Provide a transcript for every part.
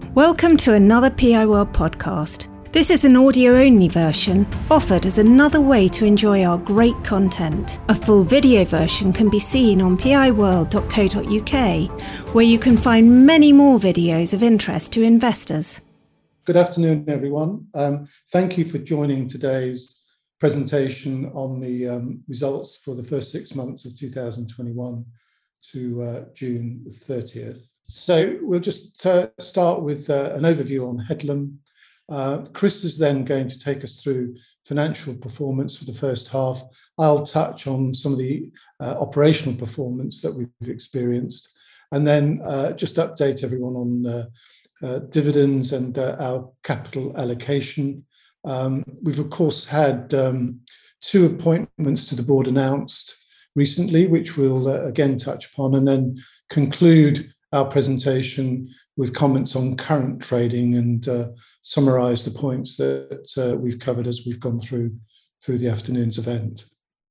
Welcome to another PI World podcast. This is an audio-only version offered as another way to enjoy our great content. A full video version can be seen on piworld.co.uk, where you can find many more videos of interest to investors. Good afternoon, everyone. Thank you for joining today's presentation on the results for the first 6 months of 2021 to June 30th. So we'll just start with an overview on Headlam. Chris is then going to take us through financial performance for the first half. I'll touch on some of the operational performance that we've experienced, and then just update everyone on dividends and our capital allocation. We've of course had 2 appointments to the board announced recently, which we'll again touch upon, and then conclude our presentation with comments on current trading and summarise the points that we've covered as we've gone through the afternoon's event.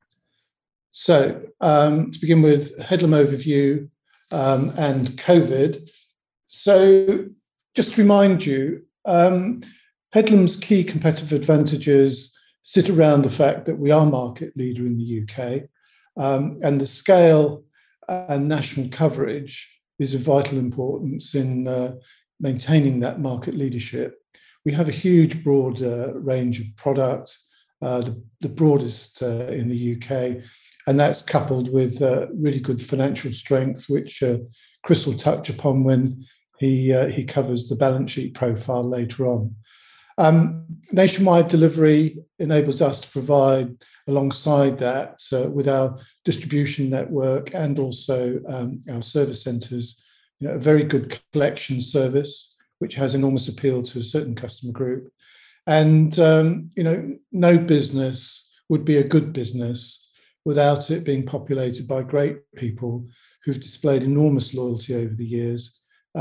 So to begin with, Headlam overview and COVID. So just to remind you, Headlam's key competitive advantages sit around the fact that we are market leader in the UK, and the scale and national coverage is of vital importance in maintaining that market leadership. We have a huge, broad range of product, the broadest in the UK, and that's coupled with really good financial strength, which Chris will touch upon when he covers the balance sheet profile later on. Nationwide delivery enables us to provide, alongside that, with our distribution network and also our service centres, a very good collection service, which has enormous appeal to a certain customer group. And no business would be a good business without it being populated by great people who've displayed enormous loyalty over the years,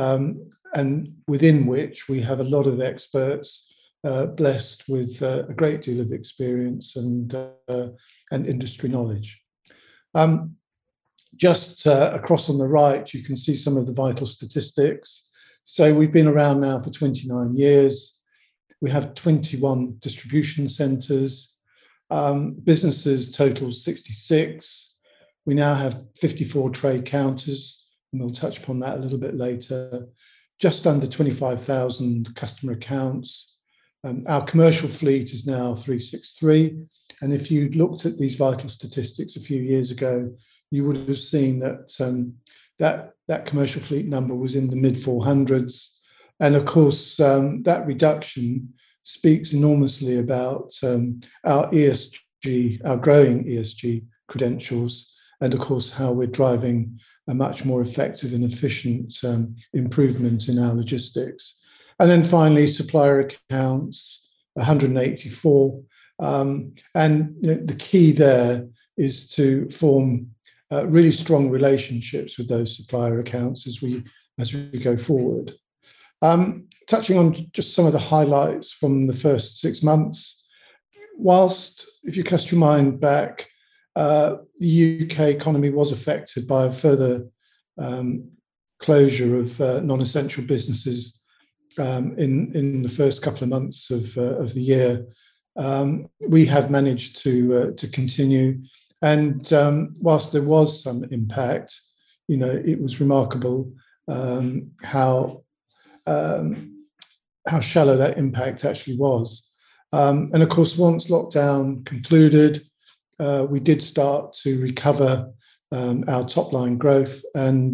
and within which we have a lot of experts blessed with a great deal of experience and industry knowledge. Just across on the right, you can see some of the vital statistics. So we've been around now for 29 years. We have 21 distribution centres. Businesses total 66. We now have 54 trade counters, and we'll touch upon that a little bit later. Just under 25,000 customer accounts. Our commercial fleet is now 363, and if you'd looked at these vital statistics a few years ago, you would have seen that that commercial fleet number was in the mid-400s, and of course that reduction speaks enormously about our ESG, our growing ESG credentials, and of course how we're driving a much more effective and efficient improvement in our logistics. And then finally, supplier accounts, 184. And the key there is to form really strong relationships with those supplier accounts as we go forward. Touching on just some of the highlights from the first 6 months, whilst, if you cast your mind back, the UK economy was affected by a further closure of non-essential businesses in the first couple of months of the year. We have managed to continue, and whilst there was some impact, it was remarkable how shallow that impact actually was. And of course, once lockdown concluded, we did start to recover our top line growth, and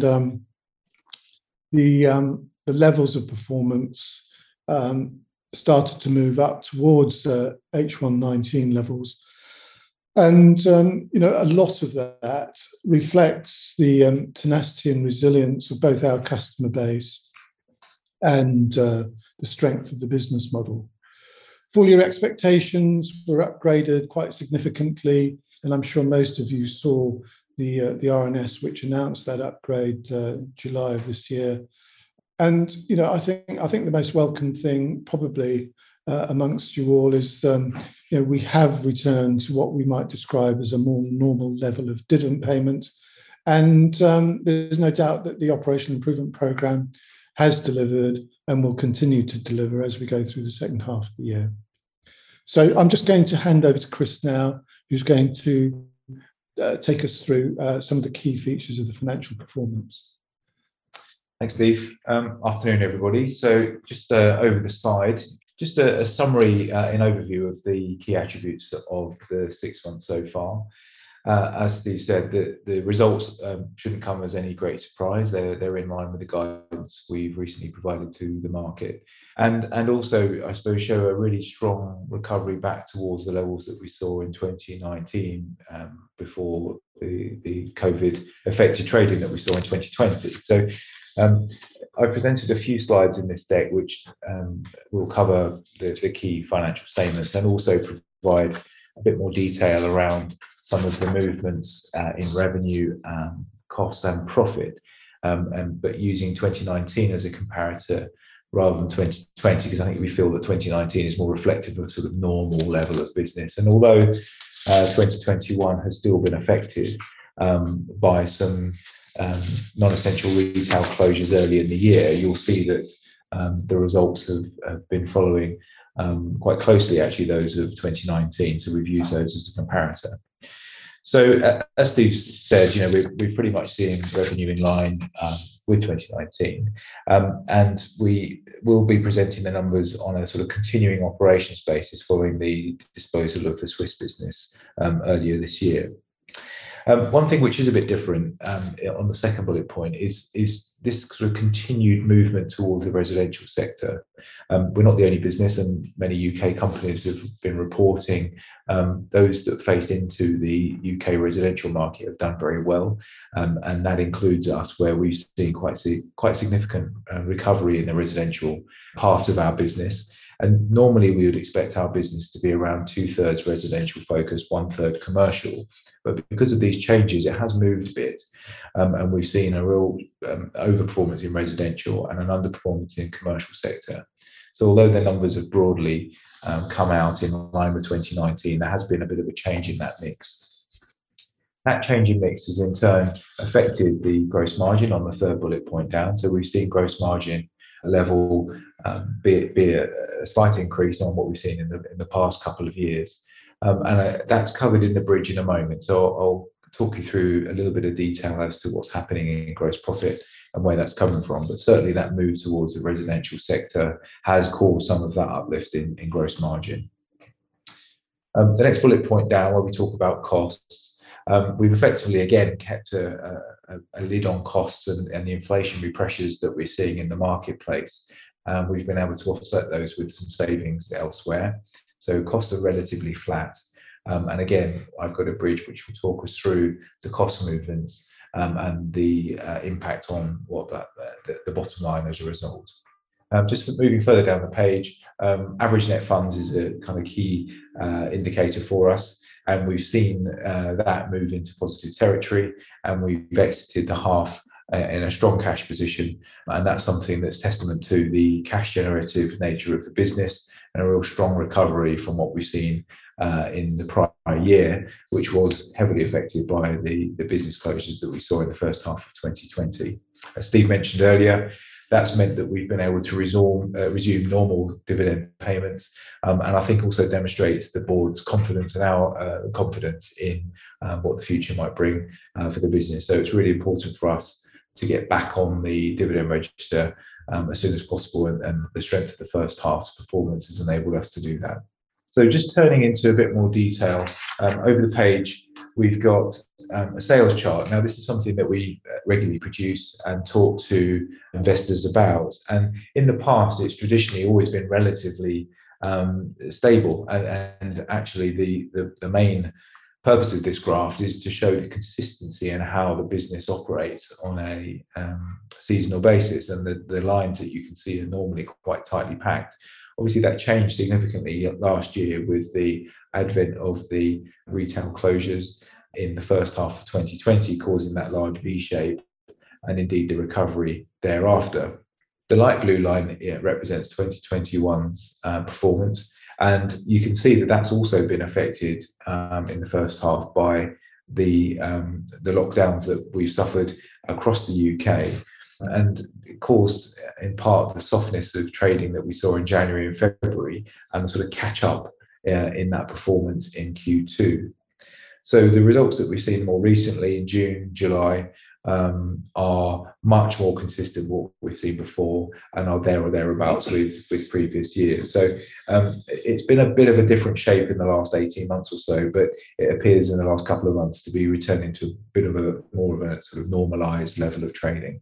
the levels of performance started to move up towards H119 levels. And, a lot of that reflects the tenacity and resilience of both our customer base and the strength of the business model. Full year expectations were upgraded quite significantly, and I'm sure most of you saw the RNS, which announced that upgrade July of this year. And I think the most welcome thing probably amongst you all is we have returned to what we might describe as a more normal level of dividend payment, and there's no doubt that the operational improvement programme has delivered and will continue to deliver as we go through the second half of the year. So I'm just going to hand over to Chris now, who's going to take us through some of the key features of the financial performance. Thanks, Steve. Afternoon, everybody. So just over the slide, just a summary and overview of the key attributes of the 6 months so far. As Steve said, the results shouldn't come as any great surprise. They're in line with the guidance we've recently provided to the market, and also, I suppose, show a really strong recovery back towards the levels that we saw in 2019 before the COVID affected trading that we saw in 2020. So I presented a few slides in this deck which will cover the key financial statements and also provide a bit more detail around some of the movements in revenue, costs and profit, but using 2019 as a comparator rather than 2020, because I think we feel that 2019 is more reflective of a sort of normal level of business. And although 2021 has still been affected by some non-essential retail closures early in the year, you'll see that the results have been following quite closely, actually, those of 2019. So we've used those as a comparator. So as Steve said, we're pretty much seeing revenue in line with 2019, and we will be presenting the numbers on a sort of continuing operations basis following the disposal of the Swiss business earlier this year. One thing which is a bit different on the second bullet point is this sort of continued movement towards the residential sector. We're not the only business, and many UK companies have been reporting those that face into the UK residential market have done very well, and that includes us, where we've seen quite significant recovery in the residential part of our business. And normally we would expect our business to be around 2/3 residential focused, 1/3 commercial. But because of these changes, it has moved a bit, and we've seen a real overperformance in residential and an underperformance in commercial sector. So although the numbers have broadly come out in line with 2019, there has been a bit of a change in that mix. That change in mix has in turn affected the gross margin on the third bullet point down. So we've seen gross margin level be a slight increase on what we've seen in the past couple of years. And that's covered in the bridge in a moment. So I'll talk you through a little bit of detail as to what's happening in gross profit and where that's coming from. But certainly that move towards the residential sector has caused some of that uplift in gross margin. The next bullet point down, where we talk about costs, we've effectively, again, kept a lid on costs and the inflationary pressures that we're seeing in the marketplace. We've been able to offset those with some savings elsewhere. So costs are relatively flat. And again, I've got a bridge which will talk us through the cost movements and the impact on what the bottom line as a result. Just moving further down the page, average net funds is a kind of key indicator for us. And we've seen that move into positive territory, and we've exited the half in a strong cash position. And that's something that's testament to the cash generative nature of the business and a real strong recovery from what we've seen in the prior year, which was heavily affected by the business closures that we saw in the first half of 2020. As Steve mentioned earlier, that's meant that we've been able to resume normal dividend payments, and I think also demonstrates the board's confidence and our confidence in what the future might bring for the business. So it's really important for us to get back on the dividend register as soon as possible, and the strength of the first half's performance has enabled us to do that. So just turning into a bit more detail, over the page, we've got a sales chart. Now, this is something that we regularly produce and talk to investors about. And in the past, it's traditionally always been relatively stable. And actually, the main purpose of this graph is to show the consistency and how the business operates on a seasonal basis. And the lines that you can see are normally quite tightly packed. Obviously, that changed significantly last year with the advent of the retail closures in the first half of 2020, causing that large V shape, and indeed the recovery thereafter. The light blue line represents 2021's performance, and you can see that that's also been affected in the first half by the lockdowns that we've suffered across the UK. and it caused in part the softness of trading that we saw in January and February, and the sort of catch up in that performance in Q2. So the results that we've seen more recently in June, July, are much more consistent with what we've seen before, and are there or thereabouts with previous years. So it's been a bit of a different shape in the last 18 months or so, but it appears in the last couple of months to be returning to a bit of a more of a sort of normalized level of trading.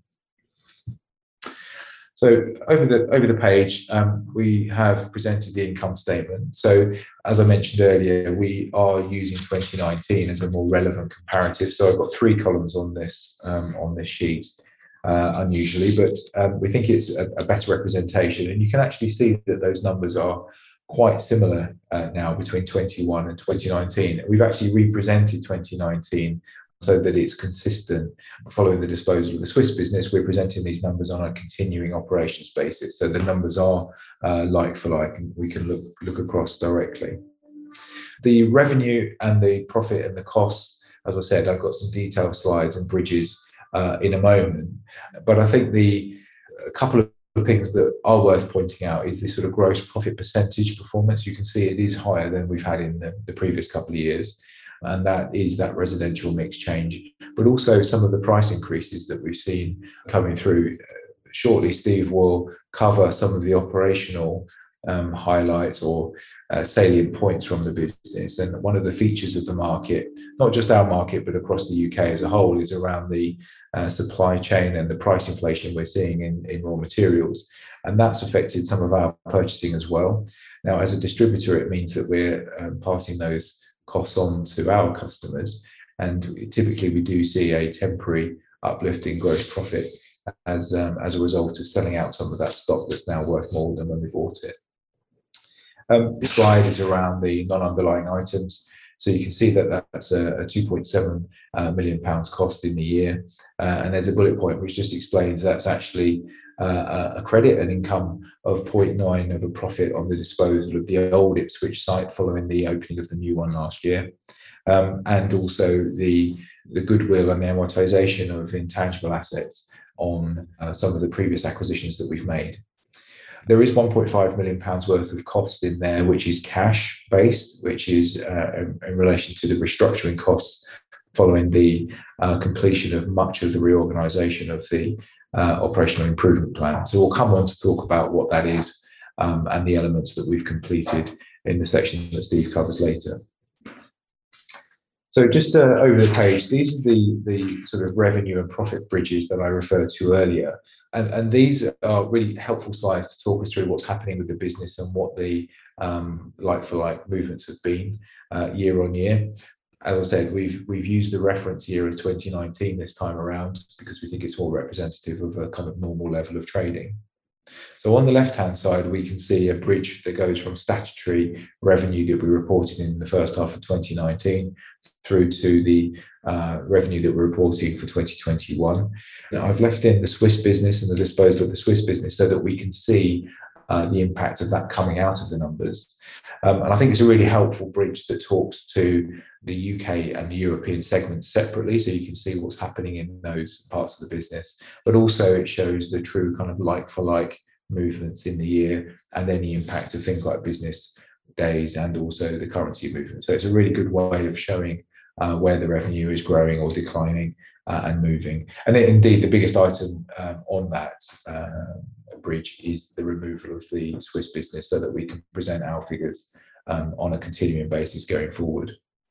So over the page, we have presented the income statement. So as I mentioned earlier, we are using 2019 as a more relevant comparative. So I've got 3 columns on this sheet, unusually, but we think it's a better representation. And you can actually see that those numbers are quite similar now between 21 and 2019. We've actually represented 2019 so that it's consistent. Following the disposal of the Swiss business, we're presenting these numbers on a continuing operations basis. So the numbers are like for like, and we can look across directly. The revenue and the profit and the costs, as I said, I've got some detailed slides and bridges in a moment. But I think a couple of things that are worth pointing out is this sort of gross profit percentage performance. You can see it is higher than we've had in the previous couple of years. And that is that residential mix change, but also some of the price increases that we've seen coming through. Shortly, Steve will cover some of the operational highlights or salient points from the business. And one of the features of the market, not just our market, but across the UK as a whole, is around the supply chain and the price inflation we're seeing in raw materials. And that's affected some of our purchasing as well. Now, as a distributor, it means that we're passing those costs on to our customers, and typically we do see a temporary uplift in gross profit as a result of selling out some of that stock that's now worth more than when we bought it. This slide is around the non-underlying items, so you can see that that's a £2.7 million cost in the year, and there's a bullet point which just explains that's actually a credit, an income of 0.9 of a profit on the disposal of the old Ipswich site following the opening of the new one last year, and also the goodwill and the amortization of intangible assets on some of the previous acquisitions that we've made. There is £1.5 million worth of cost in there, which is cash based, which is in relation to the restructuring costs following the completion of much of the reorganisation of the operational improvement plan. So we'll come on to talk about what that is and the elements that we've completed in the section that Steve covers later. So just over the page, these are the sort of revenue and profit bridges that I referred to earlier. And these are really helpful slides to talk us through what's happening with the business and what the like-for-like movements have been year on year. As I said, we've used the reference year of 2019 this time around because we think it's more representative of a kind of normal level of trading. So on the left-hand side, we can see a bridge that goes from statutory revenue that we reported in the first half of 2019 through to the revenue that we're reporting for 2021. Now, I've left in the Swiss business and the disposal of the Swiss business so that we can see the impact of that coming out of the numbers. And I think it's a really helpful bridge that talks to the UK and the European segments separately, so you can see what's happening in those parts of the business. But also it shows the true kind of like-for-like movements in the year and then the impact of things like business days and also the currency movement. So it's a really good way of showing where the revenue is growing or declining and moving. And then, indeed, the biggest item on that bridge is the removal of the Swiss business so that we can present our figures on a continuing basis going forward.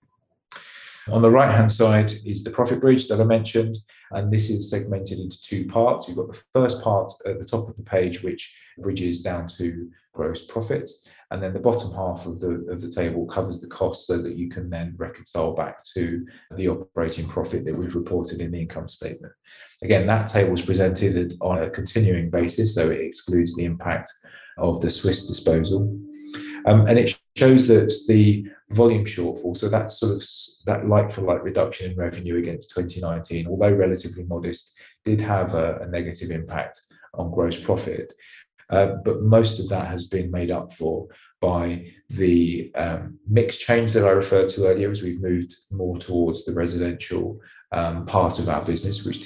On the right-hand side is the profit bridge that I mentioned, and this is segmented into 2 parts. You've got the first part at the top of the page, which bridges down to gross profit, and then the bottom half of the table covers the costs so that you can then reconcile back to the operating profit that we've reported in the income statement. Again, that table is presented on a continuing basis, so it excludes the impact of the Swiss disposal. And it shows that the volume shortfall, so that's sort of that like-for-like reduction in revenue against 2019, although relatively modest, did have a negative impact on gross profit. But most of that has been made up for by the mix change that I referred to earlier, as we've moved more towards the residential part of our business, which typically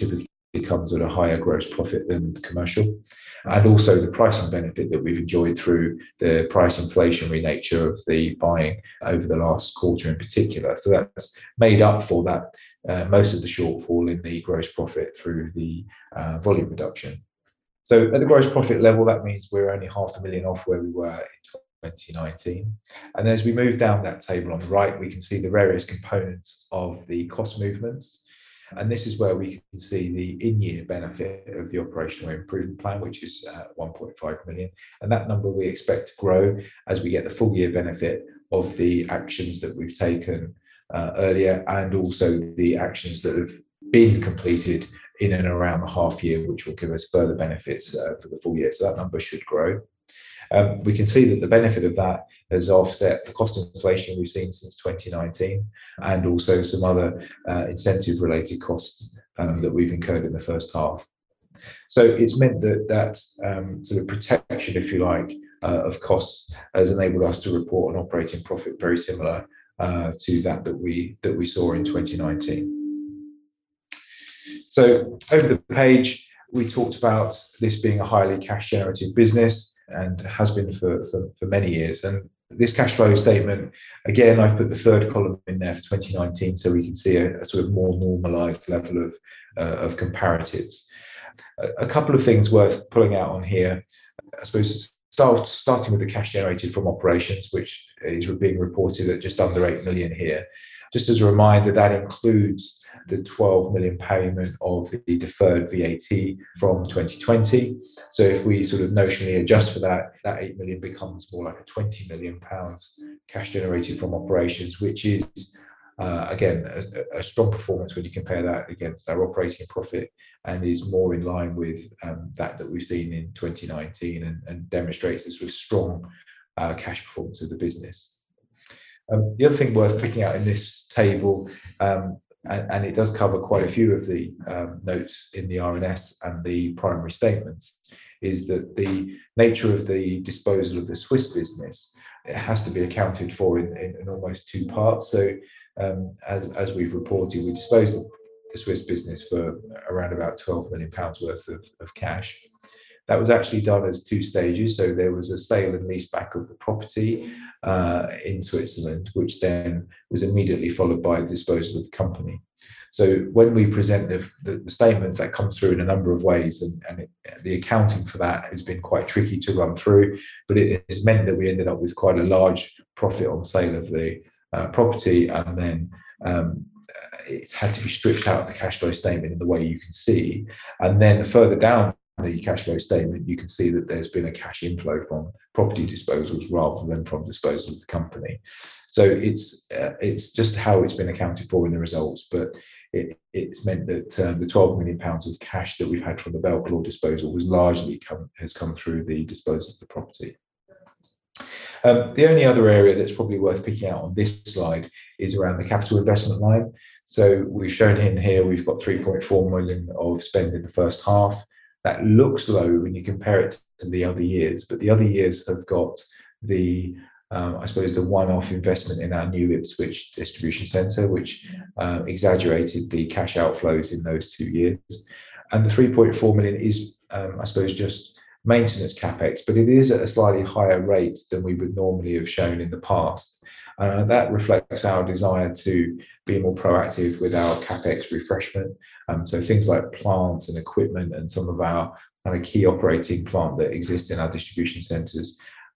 comes at a higher gross profit than commercial. And also the pricing benefit that we've enjoyed through the price inflationary nature of the buying over the last quarter in particular. So that's made up for that most of the shortfall in the gross profit through the volume reduction. So at the gross profit level, that means we're only £500,000 off where we were in 2019. And as we move down that table on the right, we can see the various components of the cost movements. And this is where we can see the in-year benefit of the operational improvement plan, which is 1.5 million. And that number we expect to grow as we get the full year benefit of the actions that we've taken earlier, and also the actions that have been completed in and around the half year, which will give us further benefits for the full year. So that number should grow. We can see that the benefit of that has offset the cost inflation we've seen since 2019, and also some other incentive-related costs that we've incurred in the first half. So it's meant that sort of protection, if you like, of costs has enabled us to report an operating profit very similar to that we saw in 2019. So over the page, we talked about this being a highly cash generative business, and has been for many years. And this cash flow statement, again, I've put the third column in there for 2019, so we can see a sort of more normalized level of comparatives. A couple of things worth pulling out on here, I suppose, starting with the cash generated from operations, which is being reported at just under 8 million here. Just as a reminder, that includes the 12 million payment of the deferred VAT from 2020. So if we sort of notionally adjust for that, that 8 million becomes more like a 20 million pounds cash generated from operations, which is, again, a strong performance when you compare that against our operating profit, and is more in line with that we've seen in 2019, and demonstrates this sort of strong cash performance of the business. The other thing worth picking out in this table, and it does cover quite a few of the notes in the RNS and the primary statements, is that the nature of the disposal of the Swiss business, it has to be accounted for in almost two parts. So as we've reported, we disposed of the Swiss business for around about £12 million worth of cash. That was actually done as two stages. So there was a sale and lease back of the property in Switzerland, which then was immediately followed by the disposal of the company. So when we present the statements, that comes through in a number of ways, and the accounting for that has been quite tricky to run through, but it has meant that we ended up with quite a large profit on sale of the property, and then it's had to be stripped out of the cash flow statement in the way you can see. And then further down the cash flow statement, you can see that there's been a cash inflow from property disposals rather than from disposal of the company. So it's just how it's been accounted for in the results, but it's meant that the £12 million of cash that we've had from the Belclare disposal was largely has come through the disposal of the property. The only other area that's probably worth picking out on this slide is around the capital investment line. So we've shown in here, we've got 3.4 million of spend in the first half. That looks low when you compare it to the other years, but the other years have got the, I suppose, the one-off investment in our new Ipswich distribution centre, which exaggerated the cash outflows in those 2 years. And the 3.4 million is, I suppose, just maintenance capex, but it is at a slightly higher rate than we would normally have shown in the past. That reflects our desire to be more proactive with our capex refreshment. So things like plants and equipment and some of our kind of key operating plant that exists in our distribution centres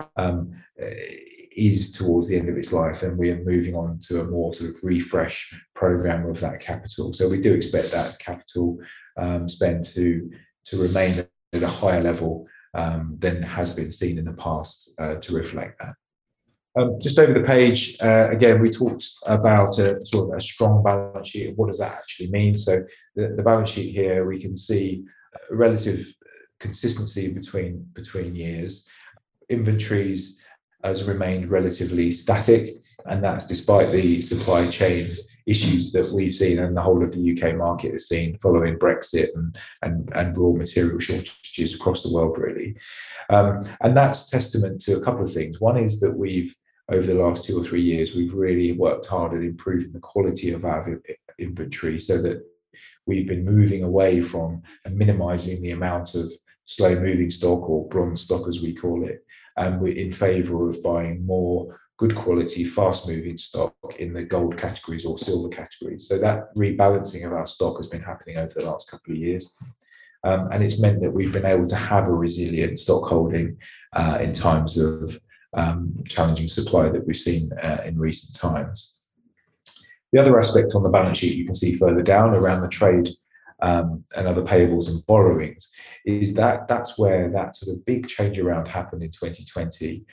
is towards the end of its life, and we are moving on to a more sort of refresh programme of that capital. So we do expect that capital spend to remain at a higher level than has been seen in the past to reflect that. Just over the page, again, we talked about a sort of a strong balance sheet. What does that actually mean? So the balance sheet here, we can see relative consistency between years. Inventories has remained relatively static, and that's despite the supply chain issues that we've seen and the whole of the UK market has seen following Brexit and raw material shortages across the world, really. And that's testament to a couple of things. One is that we've, over the last 2 or 3 years, we've really worked hard at improving the quality of our inventory so that we've been moving away from and minimizing the amount of slow moving stock, or bronze stock as we call it, and we're in favor of buying more good quality, fast moving stock in the gold categories or silver categories. So that rebalancing of our stock has been happening over the last couple of years. And it's meant that we've been able to have a resilient stock holding in times of challenging supply that we've seen in recent times. The other aspect on the balance sheet you can see further down around the trade and other payables and borrowings is that's where that sort of big change around happened in 2020,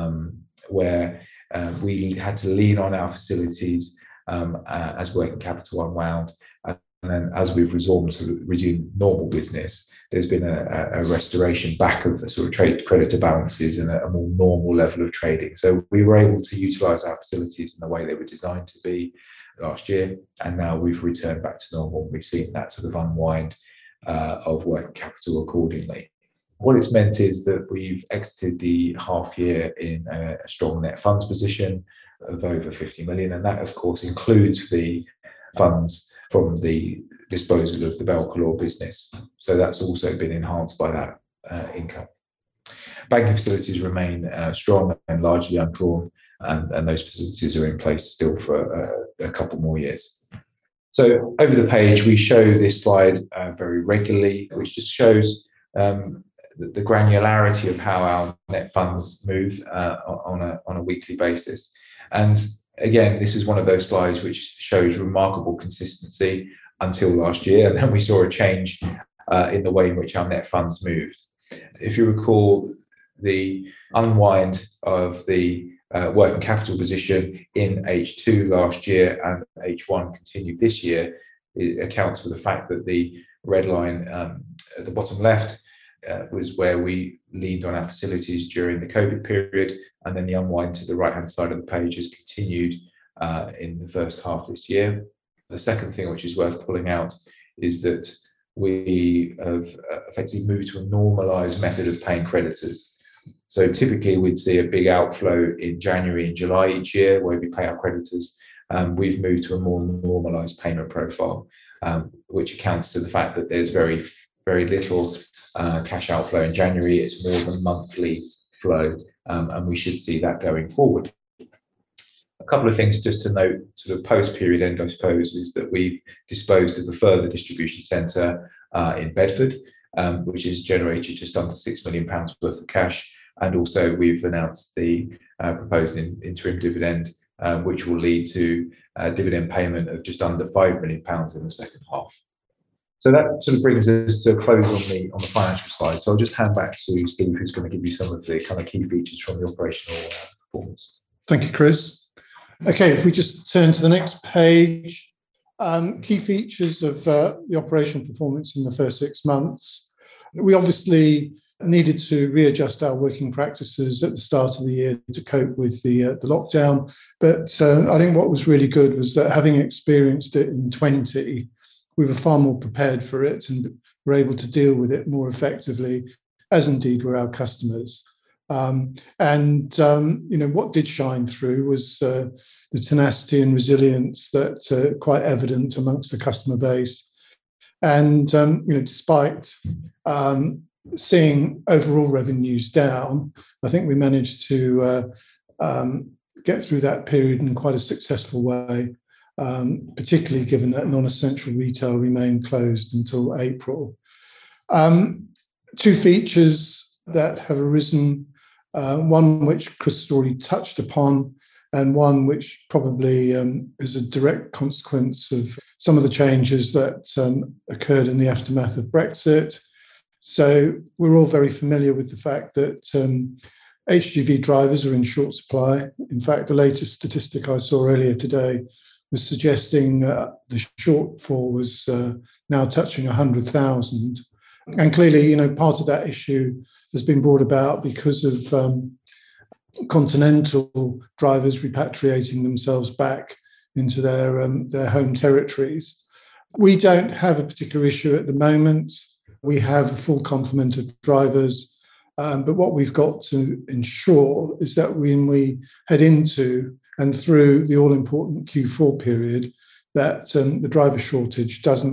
where we had to lean on our facilities as working capital unwound. And then as we've resumed normal business, there's been a restoration back of the sort of trade creditor balances and a more normal level of trading. So we were able to utilise our facilities in the way they were designed to be last year, and now we've returned back to normal. We've seen that sort of unwind of working capital accordingly. What it's meant is that we've exited the half year in a strong net funds position of over 50 million, and that of course includes the funds from the disposal of the Belcolor business. So that's also been enhanced by that income. Banking facilities remain strong and largely undrawn, and those facilities are in place still for a couple more years. So over the page, we show this slide very regularly, which just shows the granularity of how our net funds move on a weekly basis. And again, this is one of those slides which shows remarkable consistency until last year, and then we saw a change in the way in which our net funds moved. If you recall, the unwind of the working capital position in H2 last year and H1 continued this year, it accounts for the fact that the red line at the bottom left was where we leaned on our facilities during the COVID period, and then the unwind to the right-hand side of the page has continued in the first half this year. The second thing which is worth pulling out is that we have effectively moved to a normalised method of paying creditors. So typically we'd see a big outflow in January and July each year where we pay our creditors. We've moved to a more normalised payment profile, which accounts to the fact that there's very little cash outflow in January. It's more of a monthly flow, and we should see that going forward. A couple of things just to note, sort of post-period end, I suppose, is that we've disposed of a further distribution centre in Bedford, which has generated just under £6 million worth of cash. And also we've announced the proposed interim dividend, which will lead to a dividend payment of just under £5 million in the second half. So that sort of brings us to a close on the financial side. So I'll just hand back to Steve, who's going to give you some of the kind of key features from the operational performance. Thank you, Chris. Okay, if we just turn to the next page, key features of the operational performance in the first 6 months. We obviously needed to readjust our working practices at the start of the year to cope with the lockdown. But I think what was really good was that having experienced it in 20, we were far more prepared for it and were able to deal with it more effectively, as indeed were our customers. What did shine through was the tenacity and resilience that are quite evident amongst the customer base. And despite seeing overall revenues down, I think we managed to get through that period in quite a successful way, particularly given that non-essential retail remained closed until April. Two features that have arisen, one which Chris has already touched upon, and one which probably is a direct consequence of some of the changes that occurred in the aftermath of Brexit. So we're all very familiar with the fact that HGV drivers are in short supply. In fact, the latest statistic I saw earlier today was suggesting the shortfall was now touching 100,000. And clearly, part of that issue has been brought about because of continental drivers repatriating themselves back into their home territories. We don't have a particular issue at the moment. We have a full complement of drivers, but what we've got to ensure is that when we head into and through the all-important Q4 period, that the driver shortage doesn't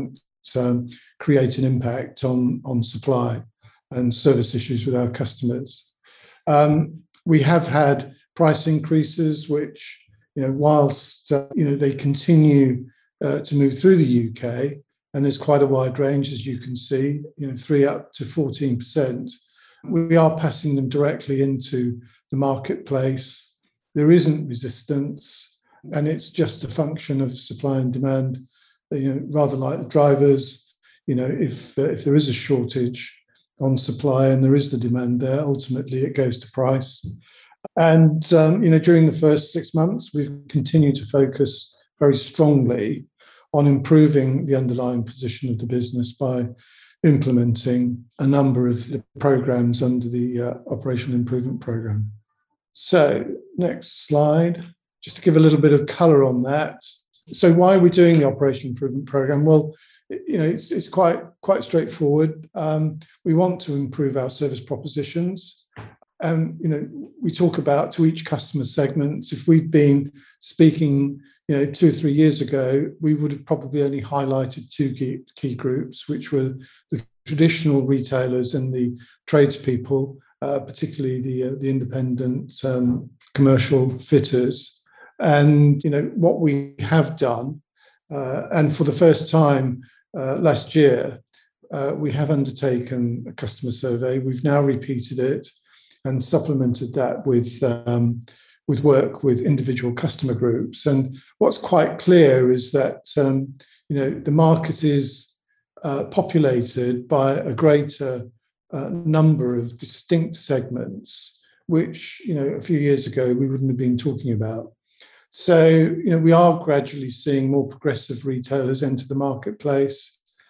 create an impact on supply and service issues with our customers. We have had price increases, which, whilst they continue to move through the UK, and there's quite a wide range, as you can see, 3 up to 14%. We are passing them directly into the marketplace. There isn't resistance, and it's just a function of supply and demand. Rather like the drivers, if there is a shortage on supply and there is the demand there, ultimately it goes to price. And during the first 6 months, we've continued to focus very strongly on improving the underlying position of the business by implementing a number of the programs under the Operational Improvement Programme. So next slide, just to give a little bit of colour on that. So why are we doing the Operational Improvement Programme? Well, it's quite straightforward. We want to improve our service propositions. We talk about to each customer segment. If we'd been speaking 2 or 3 years ago, we would have probably only highlighted 2 key groups, which were the traditional retailers and the tradespeople, particularly the independent commercial fitters. And what we have done, and for the first time last year, we have undertaken a customer survey. We've now repeated it and supplemented that with work with individual customer groups. And what's quite clear is that the market is populated by a greater number of distinct segments, which a few years ago we wouldn't have been talking about. So we are gradually seeing more progressive retailers enter the marketplace.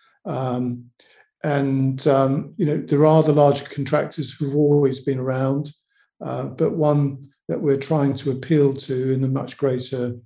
There are the larger contractors who've always been around, but one that we're trying to appeal to in a much greater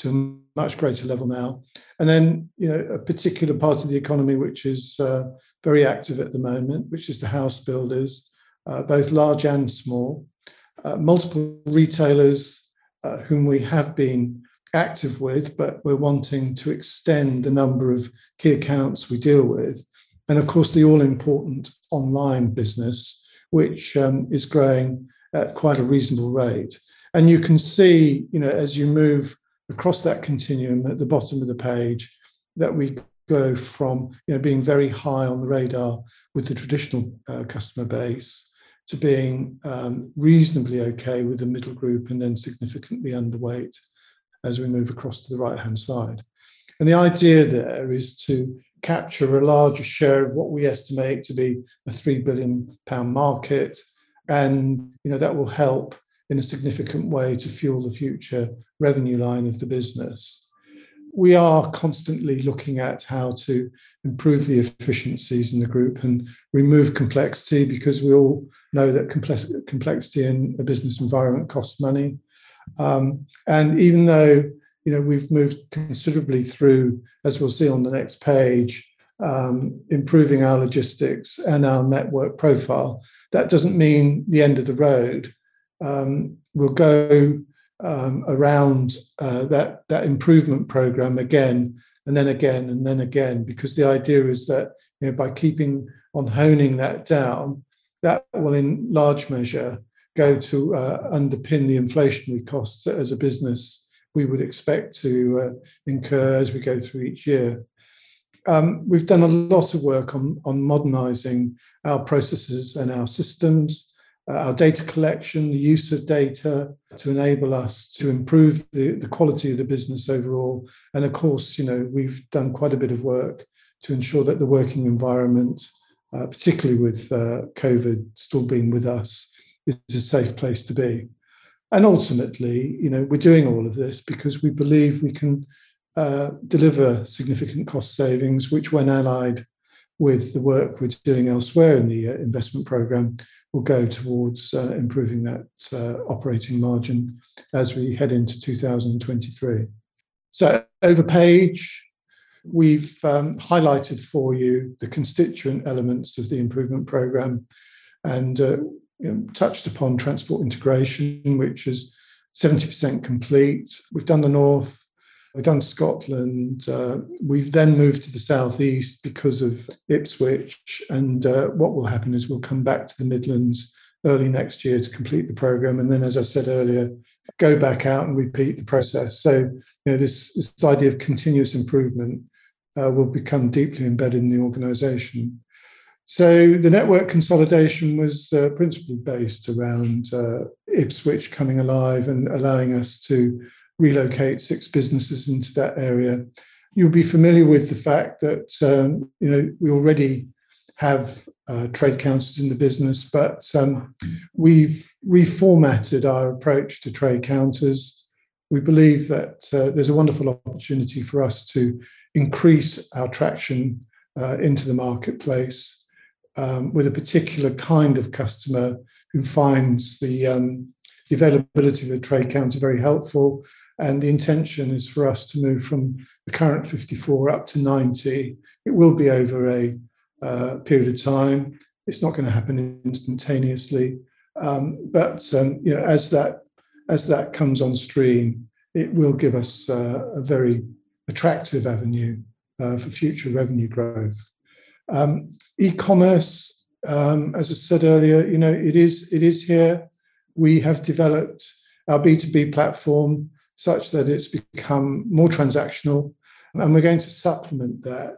level now. And then a particular part of the economy which is very active at the moment, which is the house builders, both large and small, multiple retailers whom we have been active with, but we're wanting to extend the number of key accounts we deal with. And of course, the all-important online business, which is growing at quite a reasonable rate. And you can see, as you move across that continuum at the bottom of the page, that we go from being very high on the radar with the traditional customer base to being reasonably okay with the middle group, and then significantly underweight as we move across to the right-hand side. And the idea there is to capture a larger share of what we estimate to be a £3 billion market, and that will help in a significant way to fuel the future revenue line of the business. We are constantly looking at how to improve the efficiencies in the group and remove complexity, because we all know that complexity in a business environment costs money. And even though we've moved considerably through, as we'll see on the next page, improving our logistics and our network profile, that doesn't mean the end of the road. We'll go around that improvement program again, and then again, and then again, because the idea is that by keeping on honing that down, that will in large measure go to underpin the inflationary costs that as a business we would expect to incur as we go through each year. We've done a lot of work on modernising our processes and our systems, our data collection, the use of data to enable us to improve the quality of the business overall. And of course, we've done quite a bit of work to ensure that the working environment, particularly with COVID still being with us, is a safe place to be. And ultimately, we're doing all of this because we believe we can deliver significant cost savings, which, when allied with the work we're doing elsewhere in the investment programme, will go towards improving that operating margin as we head into 2023. So over page, we've highlighted for you the constituent elements of the improvement programme, and touched upon transport integration, which is 70% complete. We've done the north, We've done Scotland. We've then moved to the southeast because of Ipswich. And what will happen is we'll come back to the Midlands early next year to complete the programme. And then, as I said earlier, go back out and repeat the process. So, this idea of continuous improvement will become deeply embedded in the organisation. So the network consolidation was principally based around Ipswich coming alive and allowing us to relocate 6 businesses into that area. You'll be familiar with the fact that we already have trade counters in the business, but we've reformatted our approach to trade counters. We believe that there's a wonderful opportunity for us to increase our traction into the marketplace with a particular kind of customer who finds the availability of a trade counter very helpful. And the intention is for us to move from the current 54 up to 90. It will be over a period of time. It's not going to happen instantaneously, but as that comes on stream, it will give us a very attractive avenue for future revenue growth. E-commerce, as I said earlier, it is here. We have developed our B2B platform such that it's become more transactional, and we're going to supplement that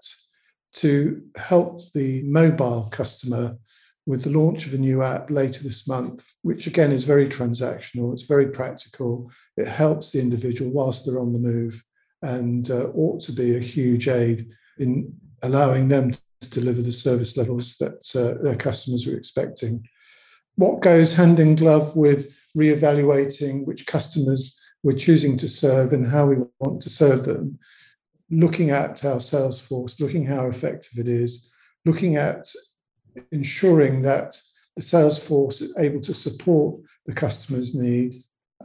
to help the mobile customer with the launch of a new app later this month, which again is very transactional. It's very practical. It helps the individual whilst they're on the move, and ought to be a huge aid in allowing them to deliver the service levels that their customers are expecting. What goes hand in glove with re-evaluating which customers we're choosing to serve and how we want to serve them, looking at our sales force, looking how effective it is, looking at ensuring that the sales force is able to support the customer's need,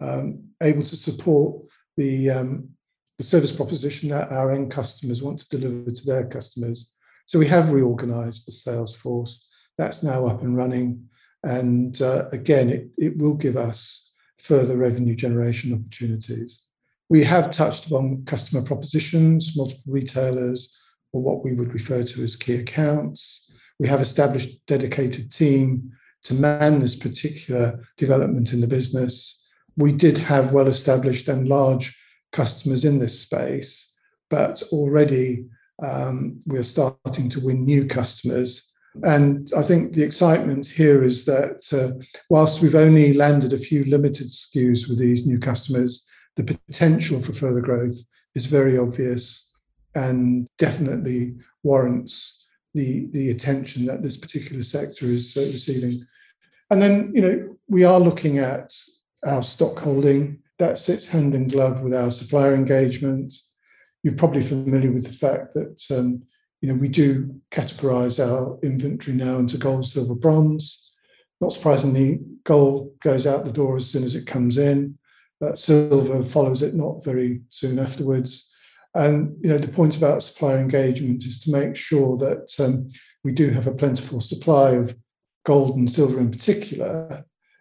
able to support the service proposition that our end customers want to deliver to their customers. So we have reorganized the sales force. That's now up and running. And again, it will give us further revenue generation opportunities. We have touched upon customer propositions, multiple retailers, or what we would refer to as key accounts. We have established a dedicated team to man this particular development in the business. We did have well-established and large customers in this space, but already we're starting to win new customers. And I think the excitement here is that whilst we've only landed a few limited SKUs with these new customers, the potential for further growth is very obvious and definitely warrants the attention that this particular sector is receiving. And then, we are looking at our stock holding. That sits hand in glove with our supplier engagement. You're probably familiar with the fact that we do categorize our inventory now into gold, silver, bronze. Not surprisingly, gold goes out the door as soon as it comes in. Silver follows it not very soon afterwards. And the point about supplier engagement is to make sure that we do have a plentiful supply of gold and silver in particular,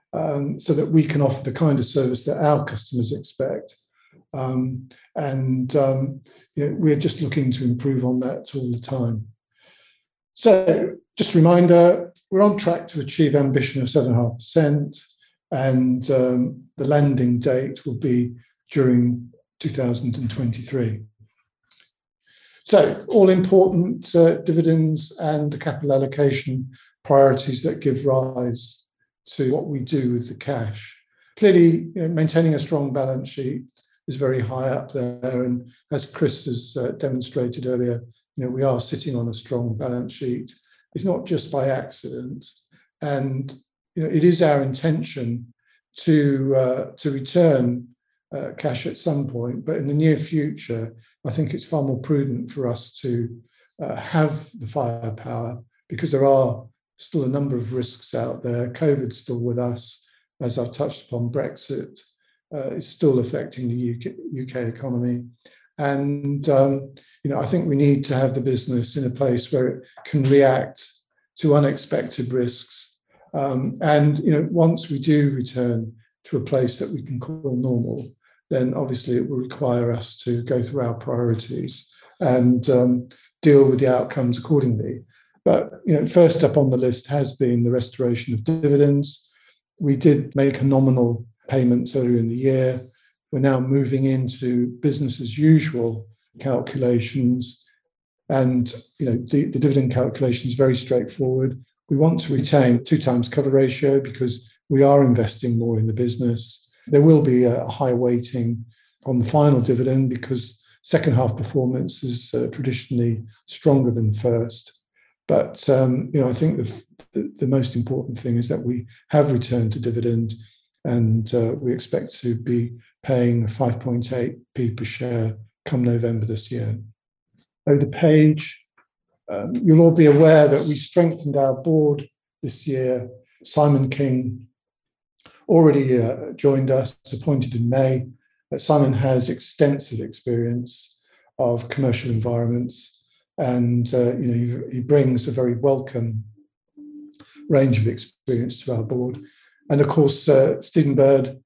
so that we can offer the kind of service that our customers expect. We're just looking to improve on that all the time. So just a reminder, we're on track to achieve ambition of 7.5%, and the landing date will be during 2023. So all important dividends and the capital allocation priorities that give rise to what we do with the cash. Clearly, maintaining a strong balance sheet is very high up there, and as Chris has demonstrated earlier, we are sitting on a strong balance sheet. It's not just by accident, and it is our intention to return cash at some point, but in the near future, I think it's far more prudent for us to have the firepower, because there are still a number of risks out there. COVID's still with us, as I've touched upon. Brexit is still affecting the UK economy. And, I think we need to have the business in a place where it can react to unexpected risks. Once we do return to a place that we can call normal, then obviously it will require us to go through our priorities and deal with the outcomes accordingly. But first up on the list has been the restoration of dividends. We did make a nominal payments earlier in the year. We're now moving into business as usual calculations. And the dividend calculation is very straightforward. We want to retain 2 times cover ratio because we are investing more in the business. There will be a high weighting on the final dividend because second half performance is traditionally stronger than first. But I think the most important thing is that we have returned to dividend, and we expect to be paying 5.8p per share come November this year. Over the page, you'll all be aware that we strengthened our board this year. Simon King already joined us, appointed in May. Simon has extensive experience of commercial environments, and he brings a very welcome range of experience to our board. And of course, Stephen Bird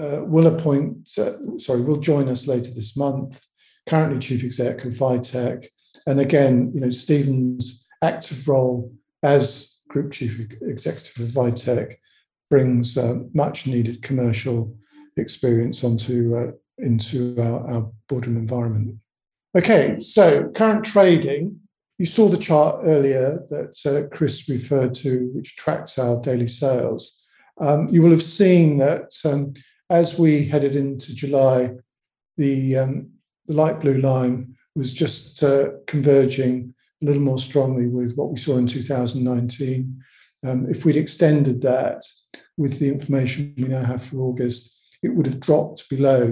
will join us later this month. Currently Chief Exec of Vitec. And again, Stephen's active role as Group Chief Executive of Vitec brings much needed commercial experience into our boardroom environment. Okay, so current trading. You saw the chart earlier that Chris referred to, which tracks our daily sales. You will have seen that as we headed into July, the light blue line was just converging a little more strongly with what we saw in 2019. If we'd extended that with the information we now have for August, it would have dropped below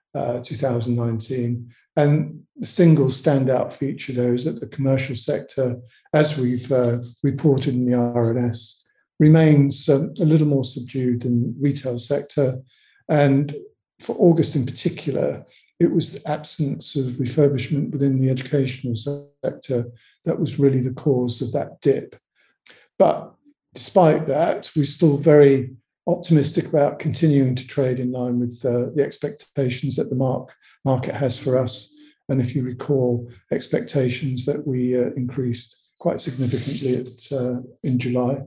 2019. And the single standout feature there is that the commercial sector, as we've reported in the RNS, remains a little more subdued than the retail sector. And for August in particular, it was the absence of refurbishment within the educational sector that was really the cause of that dip. But despite that, we're still very optimistic about continuing to trade in line with the expectations that the market has for us. And if you recall, expectations that we increased quite significantly in July.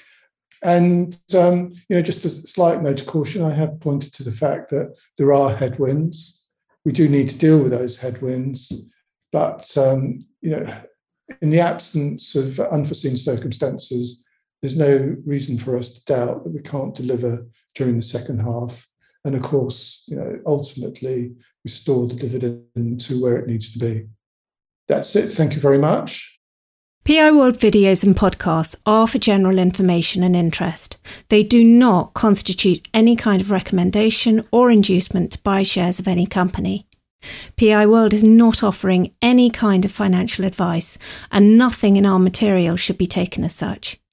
And just a slight note of caution, I have pointed to the fact that there are headwinds. We do need to deal with those headwinds, but in the absence of unforeseen circumstances, there's no reason for us to doubt that we can't deliver during the second half, and of course, ultimately restore the dividend to where it needs to be. That's it. Thank you very much. PI World videos and podcasts are for general information and interest. They do not constitute any kind of recommendation or inducement to buy shares of any company. PI World is not offering any kind of financial advice, and nothing in our material should be taken as such.